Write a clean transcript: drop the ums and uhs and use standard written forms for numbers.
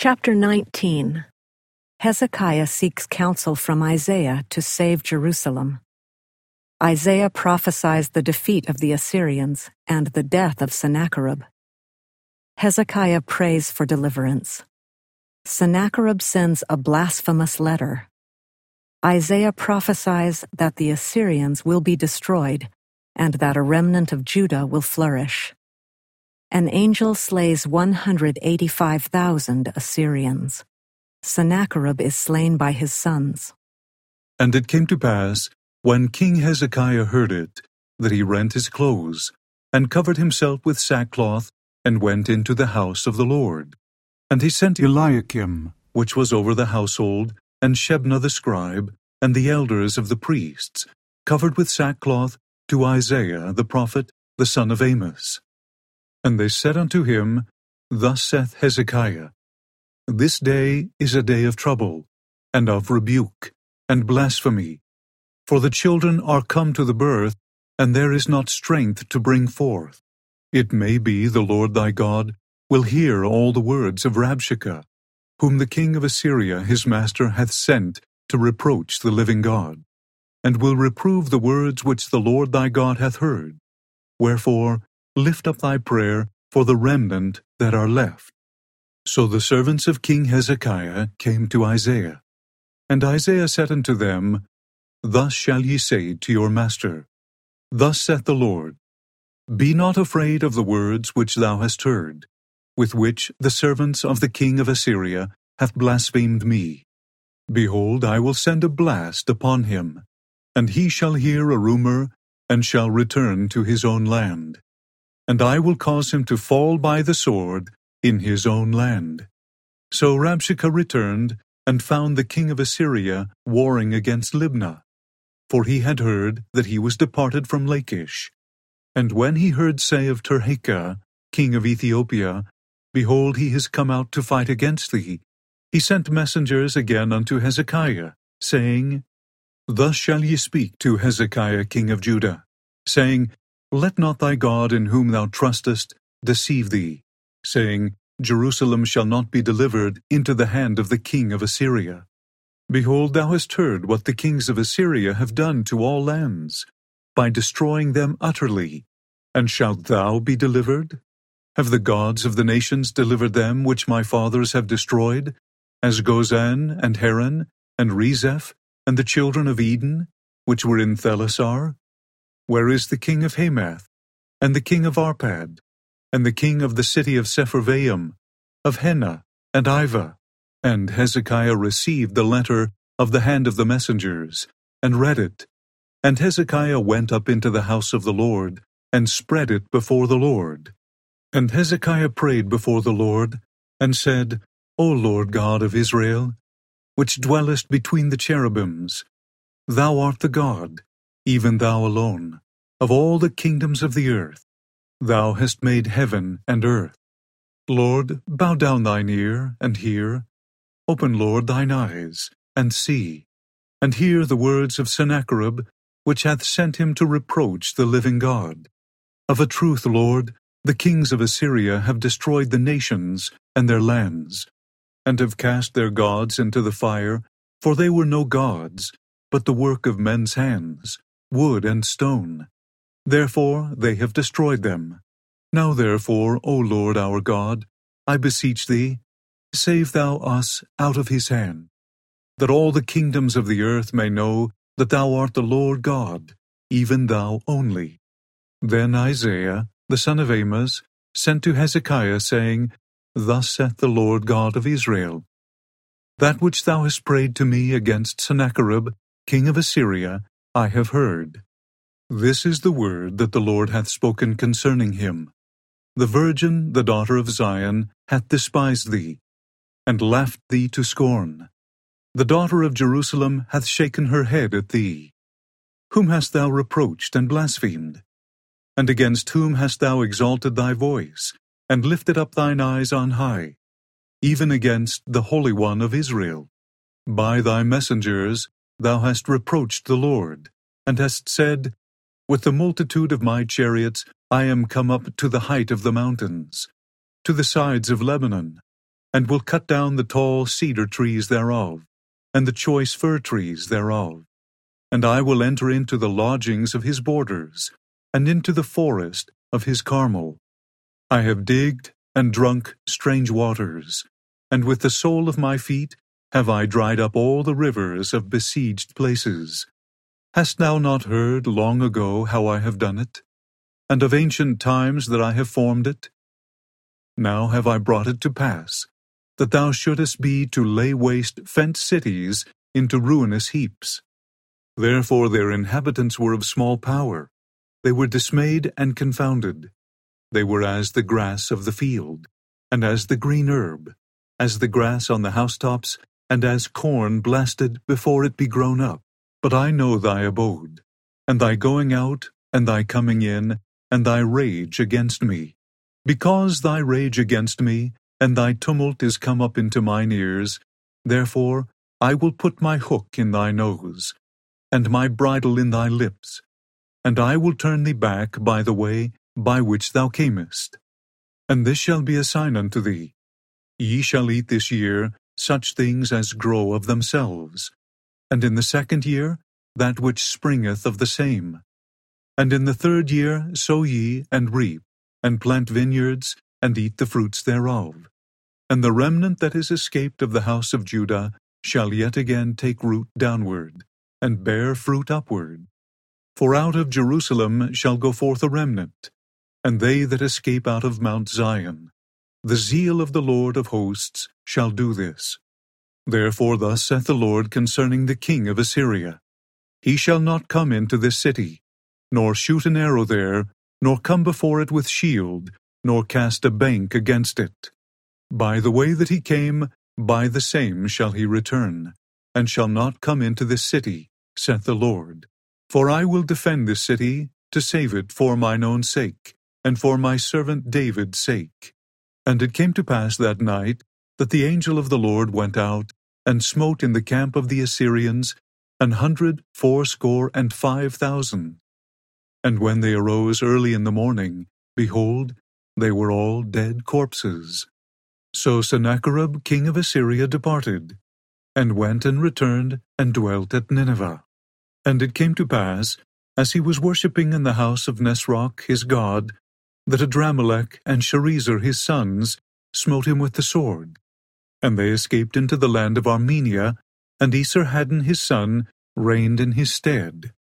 Chapter 19. Hezekiah seeks counsel from Isaiah to save Jerusalem. Isaiah prophesies the defeat of the Assyrians and the death of Sennacherib. Hezekiah prays for deliverance. Sennacherib sends a blasphemous letter. Isaiah prophesies that the Assyrians will be destroyed and that a remnant of Judah will flourish. An angel slays 185,000 Assyrians. Sennacherib is slain by his sons. And it came to pass, when King Hezekiah heard it, that he rent his clothes, and covered himself with sackcloth, and went into the house of the Lord. And he sent Eliakim, which was over the household, and Shebna the scribe, and the elders of the priests, covered with sackcloth, to Isaiah the prophet, the son of Amos. And they said unto him, Thus saith Hezekiah, This day is a day of trouble, and of rebuke, and blasphemy. For the children are come to the birth, and there is not strength to bring forth. It may be the Lord thy God will hear all the words of Rabshakeh, whom the king of Assyria his master hath sent to reproach the living God, and will reprove the words which the Lord thy God hath heard. Wherefore, lift up thy prayer for the remnant that are left. So the servants of King Hezekiah came to Isaiah. And Isaiah said unto them, Thus shall ye say to your master, Thus saith the Lord, Be not afraid of the words which thou hast heard, with which the servants of the king of Assyria hath blasphemed me. Behold, I will send a blast upon him, and he shall hear a rumor, and shall return to his own land. And I will cause him to fall by the sword in his own land. So Rabshakeh returned, and found the king of Assyria warring against Libnah, for he had heard that he was departed from Lachish. And when he heard say of Tirhakah, king of Ethiopia, Behold, he is come out to fight against thee, he sent messengers again unto Hezekiah, saying, Thus shall ye speak to Hezekiah king of Judah, saying, Let not thy God in whom thou trustest deceive thee, saying, Jerusalem shall not be delivered into the hand of the king of Assyria. Behold, thou hast heard what the kings of Assyria have done to all lands, by destroying them utterly. And shalt thou be delivered? Have the gods of the nations delivered them which my fathers have destroyed, as Gozan and Haran and Rezeph and the children of Eden, which were in Thelasar? Where is the king of Hamath, and the king of Arpad, and the king of the city of Sepharvaim, of Hena and Ivah? And Hezekiah received the letter of the hand of the messengers, and read it. And Hezekiah went up into the house of the Lord, and spread it before the Lord. And Hezekiah prayed before the Lord, and said, O Lord God of Israel, which dwellest between the cherubims, Thou art the God, even thou alone, of all the kingdoms of the earth. Thou hast made heaven and earth. Lord, bow down thine ear, and hear. Open, Lord, thine eyes, and see, and hear the words of Sennacherib, which hath sent him to reproach the living God. Of a truth, Lord, the kings of Assyria have destroyed the nations and their lands, and have cast their gods into the fire, for they were no gods, but the work of men's hands, wood and stone. Therefore they have destroyed them. Now therefore, O Lord our God, I beseech thee, save thou us out of his hand, that all the kingdoms of the earth may know that thou art the Lord God, even thou only. Then Isaiah, the son of Amos, sent to Hezekiah, saying, Thus saith the Lord God of Israel, That which thou hast prayed to me against Sennacherib, king of Assyria, I have heard. This is the word that the Lord hath spoken concerning him. The virgin, the daughter of Zion, hath despised thee, and laughed thee to scorn. The daughter of Jerusalem hath shaken her head at thee. Whom hast thou reproached and blasphemed? And against whom hast thou exalted thy voice, and lifted up thine eyes on high? Even against the Holy One of Israel. By thy messengers thou hast reproached the Lord, and hast said, With the multitude of my chariots I am come up to the height of the mountains, to the sides of Lebanon. and will cut down the tall cedar trees thereof, and the choice fir trees thereof. And I will enter into the lodgings of his borders, and into the forest of his Carmel. I have digged and drunk strange waters, and with the sole of my feet have I dried up all the rivers of besieged places. Hast thou not heard long ago how I have done it, and of ancient times that I have formed it? Now have I brought it to pass, that thou shouldest be to lay waste fenced cities into ruinous heaps. Therefore their inhabitants were of small power. They were dismayed and confounded. They were as the grass of the field, and as the green herb, as the grass on the housetops, and as corn blasted before it be grown up. But I know thy abode, and thy going out, and thy coming in, and thy rage against me. Because thy rage against me, and thy tumult is come up into mine ears, therefore I will put my hook in thy nose, and my bridle in thy lips, and I will turn thee back by the way by which thou camest. And this shall be a sign unto thee. Ye shall eat this year such things as grow of themselves, and in the second year that which springeth of the same. And in the third year sow ye, and reap, and plant vineyards, and eat the fruits thereof. And the remnant that is escaped of the house of Judah shall yet again take root downward, and bear fruit upward. For out of Jerusalem shall go forth a remnant, and they that escape out of Mount Zion. The zeal of the Lord of hosts shall do this. Therefore thus saith the Lord concerning the king of Assyria, He shall not come into this city, nor shoot an arrow there, nor come before it with shield, nor cast a bank against it. By the way that he came, by the same shall he return, and shall not come into this city, saith the Lord. For I will defend this city, to save it for mine own sake, and for my servant David's sake. And it came to pass that night, that the angel of the Lord went out, and smote in the camp of the Assyrians 185,000. And when they arose early in the morning, behold, they were all dead corpses. So Sennacherib king of Assyria departed, and went and returned, and dwelt at Nineveh. And it came to pass, as he was worshipping in the house of Nesroch his god, that Adramelech and Sharezer his sons smote him with the sword. And they escaped into the land of Armenia, and Esarhaddon his son reigned in his stead.